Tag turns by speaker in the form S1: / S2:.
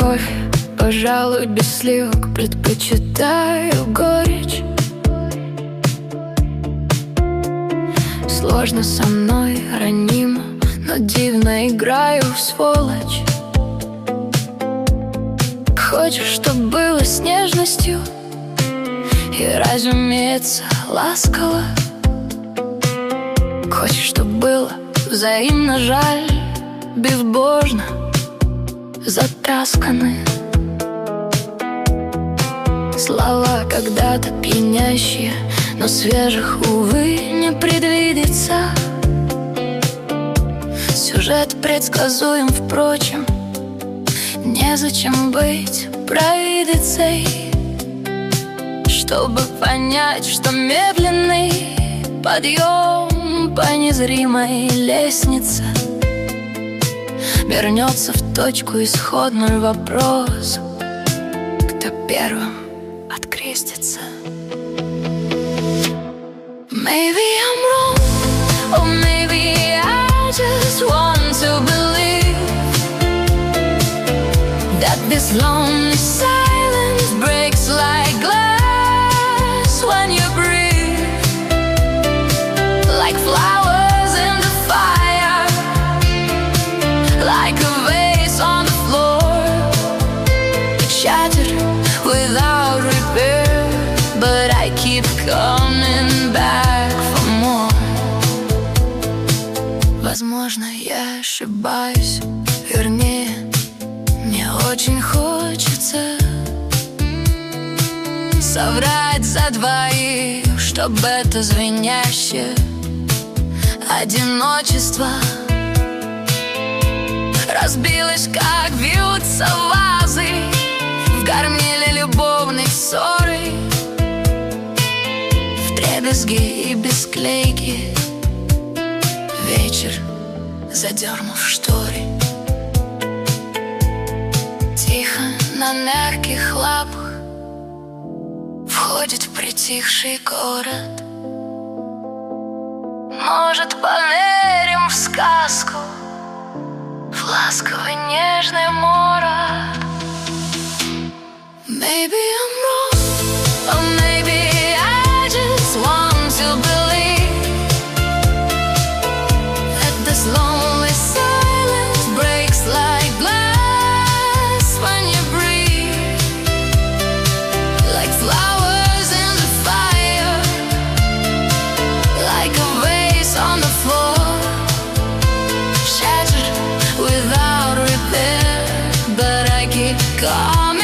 S1: кофе, пожалуй, без сливок. Предпочитаю горечь. Сложно со мной, ранимо, но дивно играю в сволочь. Хочешь, чтоб было с нежностью и, разумеется, ласково. Хочешь, чтоб было взаимно жаль, безбожно затасканы. Слова когда-то пьянящие, но свежих, увы, не предвидится. Сюжет предсказуем, впрочем, незачем быть провидицей, чтобы понять, что медленный подъем по незримой лестнице вернется в точку исходную. Вопрос: кто первым открестится? Maybe I'm wrong, or maybe I just want to believe that this lonely silence breaks like glass when you breathe, like flowers in the fire, like a vase on the floor, shattered without repair, but I keep coming back for more. Возможно, я ошибаюсь, вернее, мне очень хочется соврать за двоих, чтоб это звенящее одиночество разбилось, как бьются вазы в гармиле любовной ссоры, вдребезги и без клейки. Вечер, задернув шторы, тихо на мягких лапах входит в притихший город. Может, поверим в сказку, в ласковый нежный морок? Maybe I'm wrong, or maybe I just want to believe that this lonely silence breaks like glass when you breathe, like flowers in the fire, like a vase on the floor, shattered without repair, but I keep calm.